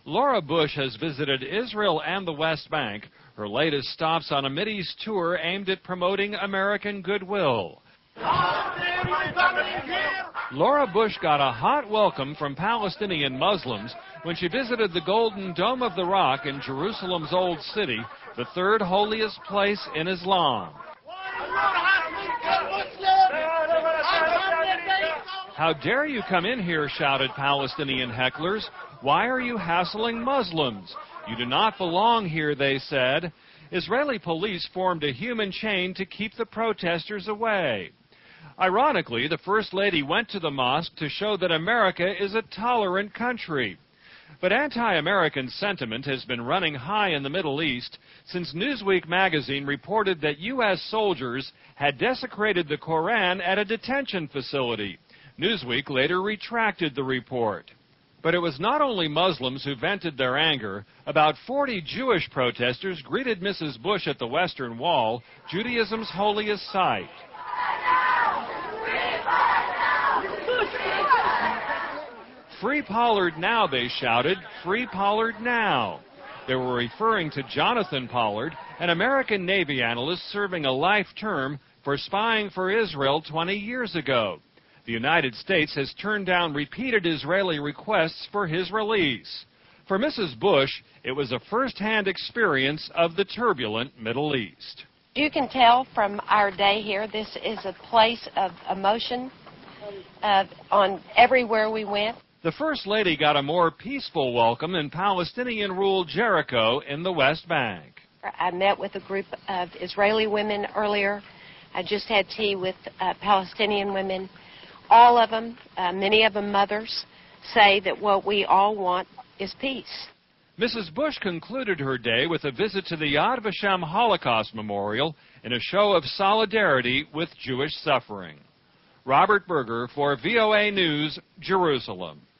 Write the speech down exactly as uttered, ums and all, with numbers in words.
Laura Bush has visited Israel and the West Bank, her latest stops on a Mideast tour aimed at promoting American goodwill. Laura Bush got a hot welcome from Palestinian Muslims when she visited the Golden Dome of the Rock in Jerusalem's Old City, the third holiest place in Islam. "How dare you come in here," shouted Palestinian hecklers. "Why are you hassling Muslims? You do not belong here," they said. Israeli police formed a human chain to keep the protesters away. Ironically, the First Lady went to the mosque to show that America is a tolerant country. But anti-American sentiment has been running high in the Middle East since Newsweek magazine reported that U S soldiers had desecrated the Koran at a detention facility. Newsweek later retracted the report. But it was not only Muslims who vented their anger. About forty Jewish protesters greeted Missus Bush at the Western Wall, Judaism's holiest site. "Free Pollard now," they shouted. "Free Pollard now." They were referring to Jonathan Pollard, an American Navy analyst serving a life term for spying for Israel twenty years ago. The United States has turned down repeated Israeli requests for his release. For Missus Bush, it was a first-hand experience of the turbulent Middle East. You can tell from our day here, this is a place of emotion uh, on everywhere we went. The First Lady got a more peaceful welcome in Palestinian-ruled Jericho in the West Bank. I met with a group of Israeli women earlier. I just had tea with uh, Palestinian women. All of them, uh, many of them mothers, say that what we all want is peace. Missus Bush concluded her day with a visit to the Yad Vashem Holocaust Memorial in a show of solidarity with Jewish suffering. Robert Berger for V O A News, Jerusalem.